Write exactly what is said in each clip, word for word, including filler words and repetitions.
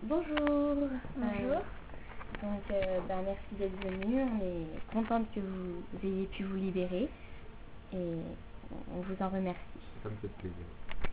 Bonjour. Bonjour. Euh, donc, euh, ben, merci d'être venu. On est contente que vous ayez pu vous libérer et on vous en remercie. Ça me fait plaisir.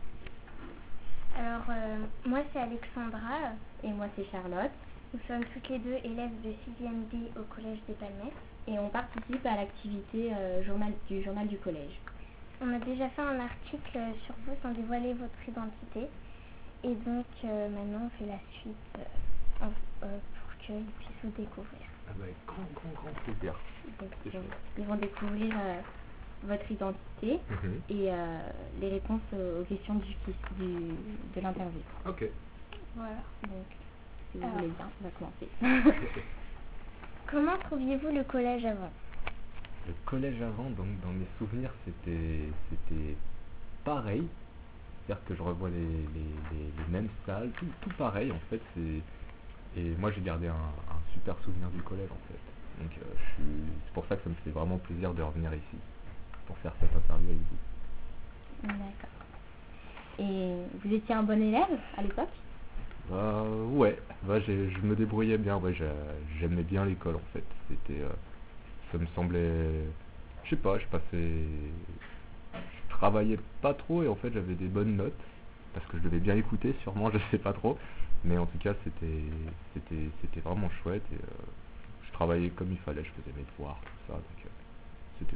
Alors, euh, moi c'est Alexandra. Et moi, c'est Charlotte. Nous sommes toutes les deux élèves de sixième B au Collège des Palmettes. Et on participe à l'activité euh, journal, du journal du collège. On a déjà fait un article sur vous sans dévoiler votre identité. Et donc, euh, maintenant, on fait la suite euh, en- euh, pour qu'ils puissent vous découvrir. Ah bah, avec grand, grand, grand plaisir. Donc, C'est ils, vont, chouette. ils vont découvrir euh, votre identité Mhm. et euh, les réponses euh, aux questions du, du, de l'interview. Ok. Voilà. Donc, si vous Alors. voulez bien, on va commencer. Comment trouviez-vous le collège avant? Le collège avant, donc dans mes souvenirs, c'était c'était pareil. C'est-à-dire que je revois les, les, les, les mêmes salles, tout, tout pareil en fait. c'est- Et moi j'ai gardé un, un super souvenir du collège en fait. Donc euh, je suis- c'est pour ça que ça me fait vraiment plaisir de revenir ici pour faire cette interview avec vous. D'accord. Et vous étiez un bon élève à l'époque? Bah ouais, bah, j'ai- je me débrouillais bien, ouais, j'ai- j'aimais bien l'école en fait. C'était, euh, ça me semblait, je sais pas, je passais, je travaillais pas trop et en fait j'avais des bonnes notes parce que je devais bien écouter, sûrement, je sais pas trop, mais en tout cas c'était, c'était, c'était vraiment chouette et euh, je travaillais comme il fallait, je faisais mes devoirs, tout ça, donc euh, c'était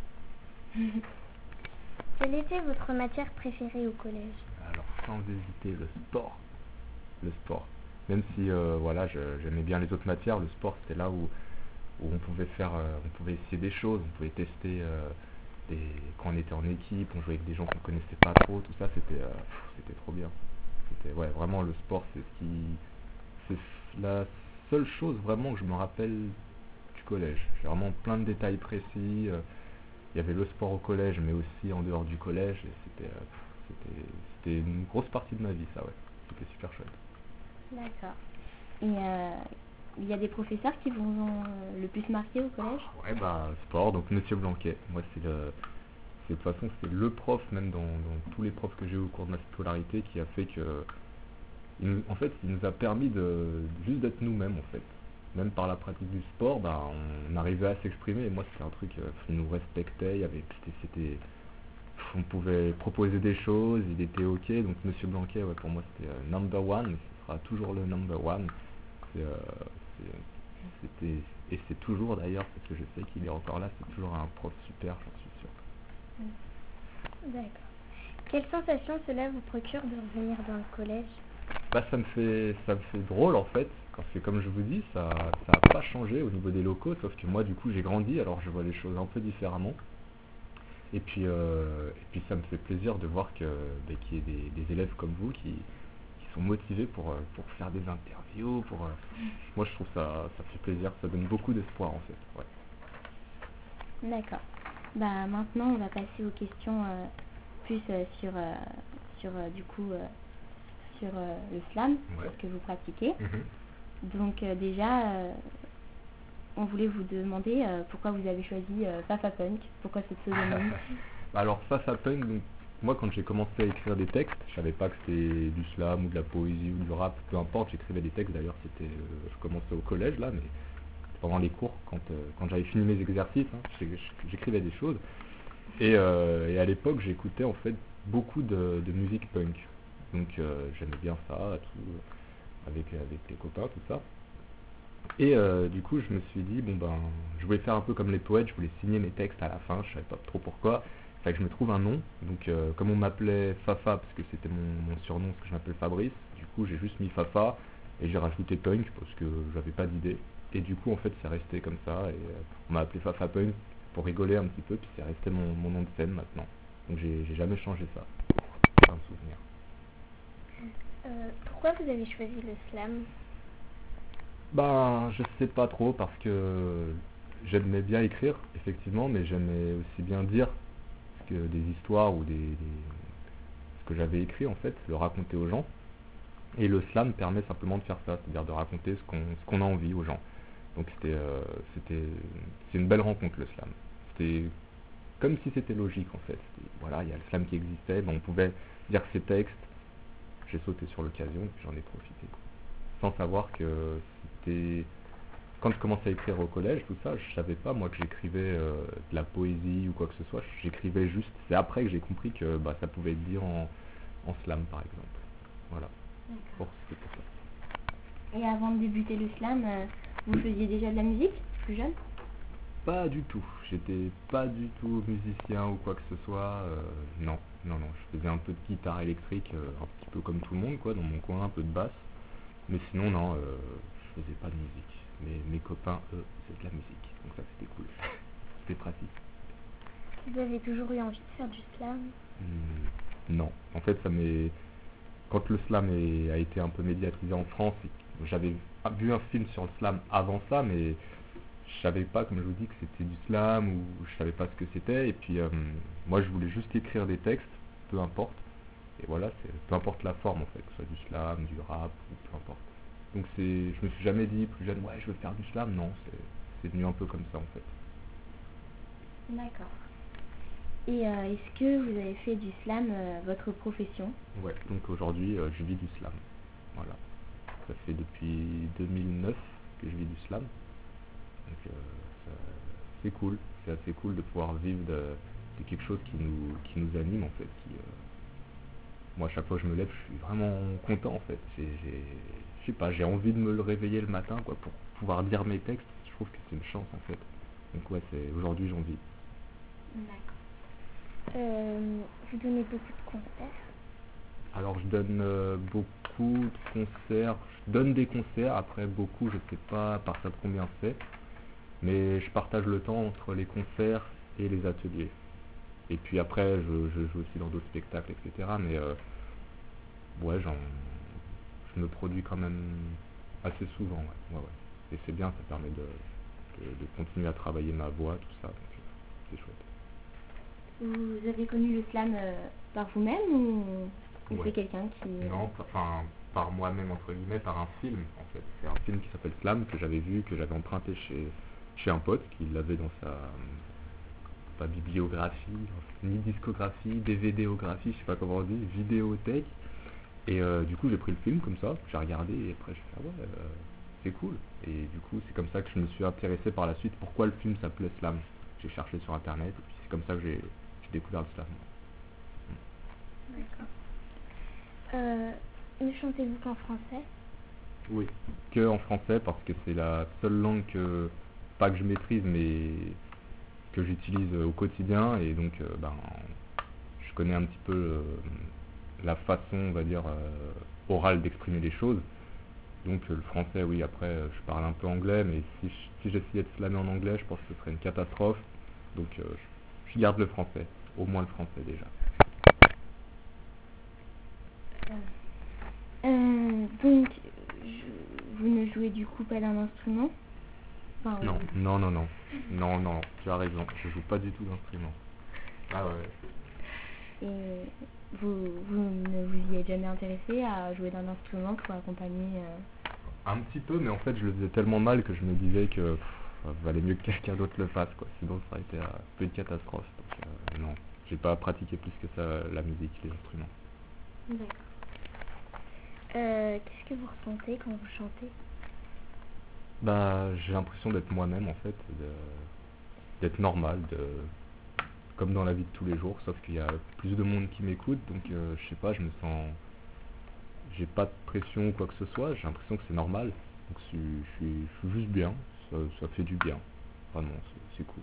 cool. Quelle était votre matière préférée au collège? Alors sans hésiter, le sport. Le sport. Même si euh, voilà, je- j'aimais bien les autres matières, le sport c'était là où, où on pouvait faire, euh, on pouvait essayer des choses, on pouvait tester euh, des, quand on était en équipe, on jouait avec des gens qu'on connaissait pas trop, tout ça c'était, euh, pff, c'était trop bien. C'était ouais, vraiment le sport, c'est ce qui, c'est la seule chose vraiment que je me rappelle du collège. J'ai vraiment plein de détails précis. euh, Il y avait le sport au collège, mais aussi en dehors du collège, et c'était, euh, pff, c'était, c'était une grosse partie de ma vie, ça ouais. C'était super chouette. D'accord. Et euh, il y a des professeurs qui vous ont euh, le plus marqué au collège? Ouais, bah, sport, donc Monsieur Blanquet. Moi, c'est le, c'est, de toute façon, c'est le prof, même dans, dans tous les profs que j'ai eu au cours de ma scolarité, qui a fait que, il nous- en fait, il nous a permis de, juste d'être nous-mêmes, en fait. Même par la pratique du sport, bah, on arrivait à s'exprimer, et moi, c'était un truc, euh, il nous respectait, il y avait, c'était, c'était- on pouvait proposer des choses, il était ok, donc Monsieur Blanquet, ouais, pour moi, c'était euh, number one, et ce sera toujours le number one. C'est, euh, c'est- c'était, et c'est toujours d'ailleurs, parce que je sais qu'il est encore là, c'est toujours un prof super, j'en suis sûr. D'accord. Quelle sensation cela vous procure de revenir dans le collège? Bah, ça me fait, ça me fait drôle en fait, parce que comme je vous dis, ça, ça a pas changé au niveau des locaux, sauf que moi du coup j'ai grandi, alors je vois les choses un peu différemment. Et puis, euh, et puis ça me fait plaisir de voir que, bah, qu'il y ait des, des élèves comme vous qui, qui sont motivés pour, euh, pour faire des interviews, pour, euh, moi je trouve ça, ça fait plaisir, ça donne beaucoup d'espoir en fait. Ouais. D'accord. Bah, maintenant, on va passer aux questions euh, plus euh, sur, euh, sur euh, du coup, euh, sur euh, le slam, Ouais. sur ce que vous pratiquez. Mhm. Donc euh, déjà, euh, on voulait vous demander euh, pourquoi vous avez choisi euh, Fafa Punk, pourquoi ce pseudonyme? Bah alors face à Punk, donc, moi quand j'ai commencé à écrire des textes, je savais pas que c'était du slam ou de la poésie ou du rap, peu importe, j'écrivais des textes d'ailleurs, c'était, euh, je commençais au collège là, mais pendant les cours, quand, euh, quand j'avais fini mes exercices, hein, j'ai- j'écrivais des choses. Et, euh, et à l'époque j'écoutais en fait beaucoup de, de musique punk, donc euh, j'aimais bien ça, tout, avec, avec les copains, tout ça. Et euh, du coup, je me suis dit, bon ben, je voulais faire un peu comme les poètes, je voulais signer mes textes à la fin, je savais pas trop pourquoi. Fait que je me trouve un nom, donc euh, comme on m'appelait Fafa, parce que c'était mon, mon surnom, parce que je m'appelle Fabrice, du coup j'ai juste mis Fafa, et j'ai rajouté Punk, parce que j'avais pas d'idée. Et du coup, en fait, c'est resté comme ça, et euh, on m'a appelé Fafa Punk pour rigoler un petit peu, puis c'est resté mon, mon nom de scène maintenant. Donc j'ai j'ai jamais changé ça, c'est un souvenir. Euh, pourquoi vous avez choisi le slam? Ben, je sais pas trop parce que j'aimais bien écrire, effectivement, mais j'aimais aussi bien dire ce que des histoires ou des, des- ce que j'avais écrit en fait, le raconter aux gens. Et le slam permet simplement de faire ça, c'est-à-dire de raconter ce qu'on ce qu'on a envie aux gens. Donc c'était euh, c'était c'est une belle rencontre le slam. C'était comme si c'était logique en fait. C'était- Voilà, il y a le slam qui existait, ben, on pouvait dire ses textes. J'ai sauté sur l'occasion et puis j'en ai profité. sans savoir que c'était... Quand je commençais à écrire au collège, tout ça, je savais pas moi que j'écrivais euh, de la poésie ou quoi que ce soit, j'écrivais juste, c'est après que j'ai compris que bah, ça pouvait être dit en, en slam par exemple. Voilà, D'accord. pour, c'était pour ça. Et avant de débuter le slam, euh, vous faisiez déjà de la musique, plus jeune? Pas du tout, j'étais pas du tout musicien ou quoi que ce soit, euh, non, non, non, je faisais un peu de guitare électrique, euh, un petit peu comme tout le monde quoi, dans mon coin, un peu de basse, mais sinon non, euh, je faisais pas de musique. Mais mes copains, eux, faisaient de la musique, donc ça c'était cool, c'était pratique. Vous avez toujours eu envie de faire du slam? Hmm, non, en fait ça m'est... Quand le slam est- a été un peu médiatisé en France, j'avais vu un film sur le slam avant ça, mais je savais pas, comme je vous dis, que c'était du slam ou je savais pas ce que c'était. Et puis euh, moi, je voulais juste écrire des textes, peu importe. Et voilà, c'est peu importe la forme en fait, que ce soit du slam, du rap ou peu importe. Donc c'est, je me suis jamais dit plus jeune, ouais, je veux faire du slam. Non, c'est, c'est venu un peu comme ça en fait. D'accord. Et euh, est-ce que vous avez fait du slam euh, votre profession? Ouais, donc aujourd'hui, euh, je vis du slam. Voilà. Ça fait depuis deux mille neuf que je vis du slam. Donc euh, ça- c'est cool, c'est assez cool de pouvoir vivre de, de quelque chose qui nous, qui nous anime en fait. Qui, euh, moi, à chaque fois que je me lève, je suis vraiment content en fait. J'ai, j'ai- je sais pas, j'ai envie de me le réveiller le matin quoi, pour pouvoir lire mes textes. Je trouve que c'est une chance en fait. Donc ouais, c'est, aujourd'hui j'en vis. D'accord. Euh, vous donnez beaucoup de concerts? Alors je donne euh, beaucoup de concerts, je donne des concerts, après beaucoup, je sais pas à partir de combien c'est, mais je partage le temps entre les concerts et les ateliers. Et puis après, je, je joue aussi dans d'autres spectacles, et cetera. Mais euh, ouais, j'en, je me produis quand même assez souvent, ouais, ouais, ouais. Et c'est bien, ça permet de, de, de continuer à travailler ma voix, tout ça, donc euh, c'est chouette. Vous avez connu le slam euh, par vous-même ou, ou Ouais. c'est quelqu'un qui... Non, pa- enfin, par moi-même, entre guillemets, par un film, en fait. C'est un film qui s'appelle Slam, que j'avais vu, que j'avais emprunté chez, chez un pote, qui l'avait dans sa, pas bibliographie, ni discographie, DVDographie, je sais pas comment on dit, vidéothèque. Et euh, du coup, j'ai pris le film comme ça, j'ai regardé, et après, je fais, ah ouais, euh, c'est cool. Et du coup, c'est comme ça que je me suis intéressé par la suite, pourquoi le film s'appelait Slam. J'ai cherché sur Internet, et puis c'est comme ça que j'ai j'ai découvert le slam. D'accord. Euh, ne chantez-vous qu'en français? Oui, que en français parce que c'est la seule langue que, pas que je maîtrise, mais que j'utilise au quotidien et donc euh, ben, je connais un petit peu euh, la façon, on va dire, euh, orale d'exprimer les choses. Donc euh, le français, oui, après euh, je parle un peu anglais, mais si, je- si j'essayais de slammer en anglais, je pense que ce serait une catastrophe. Donc euh, je, je garde le français, au moins le français déjà. Euh, donc, je- vous ne jouez du coup pas d'un instrument? Enfin, Non, vous- non, non, non, non, non, tu as raison, je joue pas du tout d'instrument. Ah ouais. Et vous, vous ne vous y êtes jamais intéressé à jouer d'un instrument pour accompagner euh, Un petit peu, mais en fait, je le faisais tellement mal que je me disais que pff, valait mieux que quelqu'un d'autre le fasse, quoi. Sinon, ça aurait été un peu une catastrophe. Donc, euh, non, j'ai pas pratiqué plus que ça la musique, les instruments. D'accord. Euh, qu'est-ce que vous ressentez quand vous chantez? Bah, j'ai l'impression d'être moi-même, en fait, de- d'être normal, de, comme dans la vie de tous les jours, sauf qu'il y a plus de monde qui m'écoute, donc euh, je sais pas, je me sens, j'ai pas de pression ou quoi que ce soit, j'ai l'impression que c'est normal, donc je, suis- je, suis, je suis juste bien, ça, ça fait du bien, vraiment, c'est c'est cool.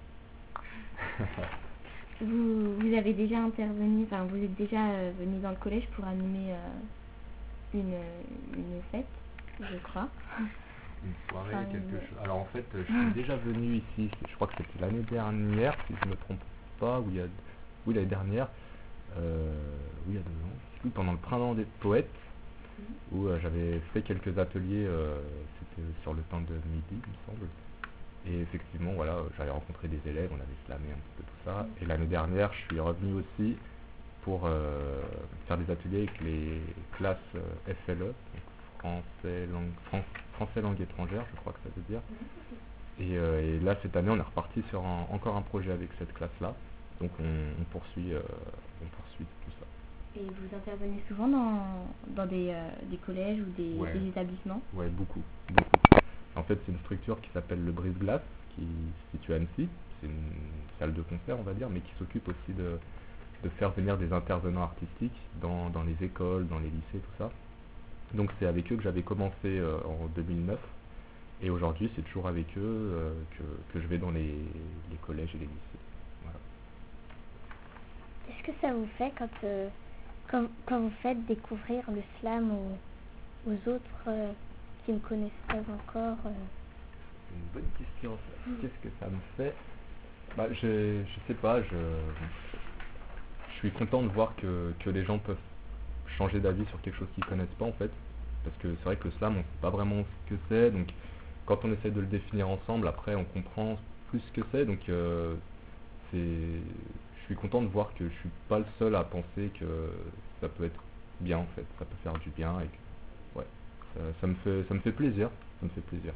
vous, vous avez déjà intervenu, enfin vous êtes déjà euh, venu dans le collège pour animer euh, une, une fête, je crois. Une soirée, Enfin, quelque une- chose. Alors en fait, euh, je suis déjà venu ici, c'est- je crois que c'était l'année dernière, si je me trompe pas, ou il y a, oui l'année dernière, euh, oui il y a deux ans, oui, pendant le printemps des poètes, où euh, j'avais fait quelques ateliers, euh, c'était sur le temps de midi, il me semble. Et effectivement, voilà, euh, j'avais rencontré des élèves, on avait slamé un petit peu tout ça. Et l'année dernière, je suis revenu aussi pour euh, faire des ateliers avec les classes euh, F L E, donc français langue, Fran- français langue étrangère, je crois que ça veut dire. Et, euh, et là, cette année, on est reparti sur un- encore un projet avec cette classe-là. Donc on, on poursuit, euh, on poursuit tout ça. Et vous intervenez souvent dans, dans des, euh, des collèges ou des, Ouais. des établissements? Ouais, beaucoup, beaucoup. En fait, c'est une structure qui s'appelle le Brise-Glace, qui se situe à Annecy. C'est une salle de concert, on va dire, mais qui s'occupe aussi de, de faire venir des intervenants artistiques dans, dans les écoles, dans les lycées, tout ça. Donc c'est avec eux que j'avais commencé euh, en deux mille neuf. Et aujourd'hui, c'est toujours avec eux euh, que, que je vais dans les, les collèges et les lycées. Voilà. Qu'est-ce que ça vous fait quand, euh, quand, quand vous faites découvrir le slam aux, aux autres euh, qui ne connaissent pas encore euh... C'est une bonne question, ça. Qu'est-ce que ça me fait? Bah, je, je sais pas, je, je suis content de voir que, que les gens peuvent changer d'avis sur quelque chose qu'ils connaissent pas en fait. Parce que c'est vrai que le slam, on sait pas vraiment ce que c'est, donc quand on essaie de le définir ensemble, après on comprend plus ce que c'est, donc euh, c'est, je suis content de voir que je suis pas le seul à penser que ça peut être bien en fait, ça peut faire du bien et que, ouais, ça, ça me fait, ça me fait plaisir, ça me fait plaisir.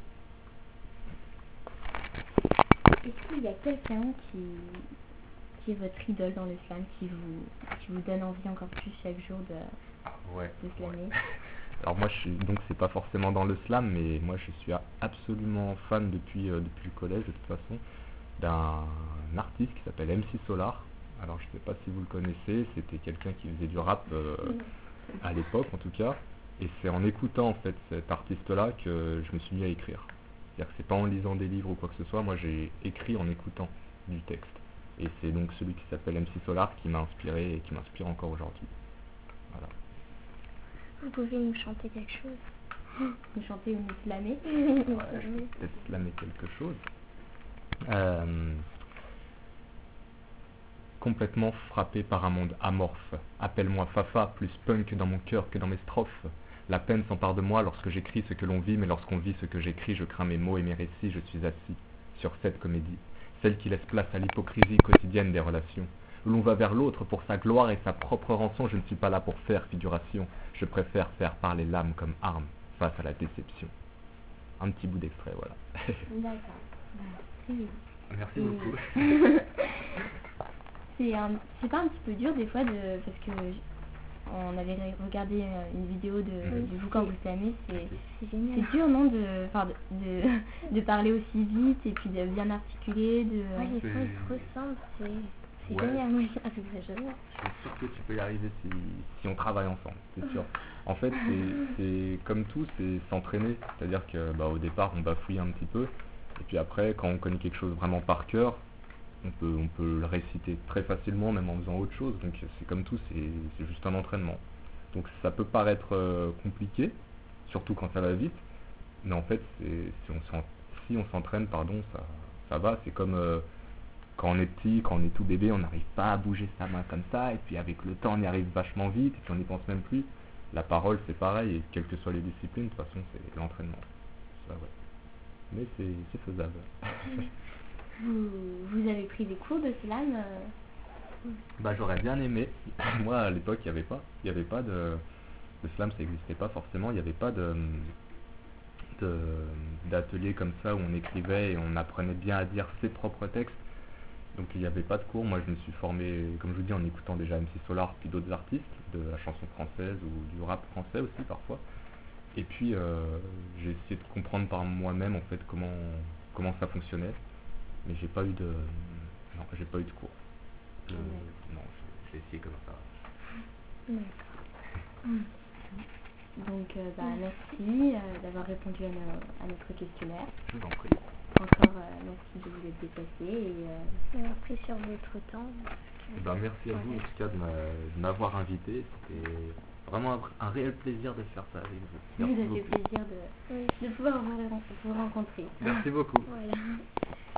Est-ce qu'il y a quelqu'un qui, qui est votre idole dans le slam, qui vous, qui vous donne envie encore plus chaque jour de, Ouais, de slammer? ouais. Alors moi, je suis, donc c'est pas forcément dans le slam, mais moi je suis absolument fan depuis, euh, depuis le collège de toute façon, d'un artiste qui s'appelle M C Solar. Alors je sais pas si vous le connaissez, c'était quelqu'un qui faisait du rap euh, à l'époque en tout cas, et c'est en écoutant en fait cet artiste-là que je me suis mis à écrire. C'est-à-dire que c'est pas en lisant des livres ou quoi que ce soit, moi j'ai écrit en écoutant du texte. Et c'est donc celui qui s'appelle M C Solar qui m'a inspiré et qui m'inspire encore aujourd'hui. Voilà. Vous pouvez nous chanter quelque chose? Nous chanter ou nous slammer? Ouais, je peux peut-être slammer quelque chose. Euh, complètement frappé par un monde amorphe. Appelle-moi Fafa, plus punk dans mon cœur que dans mes strophes. La peine s'empare de moi lorsque j'écris ce que l'on vit, mais lorsqu'on vit ce que j'écris, je crains mes mots et mes récits. Je suis assis sur cette comédie, celle qui laisse place à l'hypocrisie quotidienne des relations. Où l'on va vers l'autre pour sa gloire et sa propre rançon, je ne suis pas là pour faire figuration. Je préfère faire parler l'âme comme arme face à la déception. Un petit bout d'extrait, voilà. D'accord. Merci. Merci Et- beaucoup. C'est un, c'est pas un petit peu dur des fois de, parce que j- on avait re- regardé euh, une vidéo de, Mhm. de vous quand vous slamez, c'est, C'est génial. c'est dur non de, enfin, de, de, de parler aussi vite et puis de bien articuler, de... Ouais, les C'est- fois ils se ressemblent, c'est c'est Ouais. génial. Oui. Ah, c'est très génial. Je suis sûr que tu peux y arriver si, si on travaille ensemble, c'est sûr. En fait, c'est, c'est comme tout, c'est s'entraîner. C'est-à-dire que bah, au départ, on bafouille un petit peu, et puis après, quand on connaît quelque chose vraiment par cœur, on peut, on peut le réciter très facilement, même en faisant autre chose. Donc c'est comme tout, c'est, c'est juste un entraînement. Donc ça peut paraître euh, compliqué, surtout quand ça va vite, mais en fait, c'est, si on s'en- si on s'entraîne, pardon, ça, ça va. C'est comme euh, quand on est petit, quand on est tout bébé, on n'arrive pas à bouger sa main comme ça, et puis avec le temps, on y arrive vachement vite, et puis on n'y pense même plus. La parole, c'est pareil, et quelles que soient les disciplines, de toute façon, c'est l'entraînement. Ça, ouais. Mais c'est, c'est faisable. Vous, vous avez pris des cours de slam euh, Bah j'aurais bien aimé. Moi à l'époque il n'y avait pas. Il n'y avait pas de. Le slam ça n'existait pas forcément. Il n'y avait pas de, de d'atelier comme ça où on écrivait et on apprenait bien à dire ses propres textes. Donc il n'y avait pas de cours. Moi je me suis formé, comme je vous dis, en écoutant déjà M C Solar puis d'autres artistes, de la chanson française ou du rap français aussi parfois. Et puis euh, j'ai essayé de comprendre par moi-même en fait comment comment ça fonctionnait. Mais j'ai pas eu de. Non, j'ai pas eu de cours. Je- Non, je- j'ai essayé comme ça. Donc euh, bah, merci euh, d'avoir répondu à, nos- à notre questionnaire. Je vous en prie. Encore euh, merci de vous être déplacé et euh, D'avoir pris sur votre temps. Eh ben, merci à vous en tout cas de m'a- de m'avoir invité. C'était vraiment un, un réel plaisir de faire ça avec vous. nous Merci a fait beaucoup. plaisir de, Oui. de pouvoir vous, vous rencontrer. Merci beaucoup. Voilà.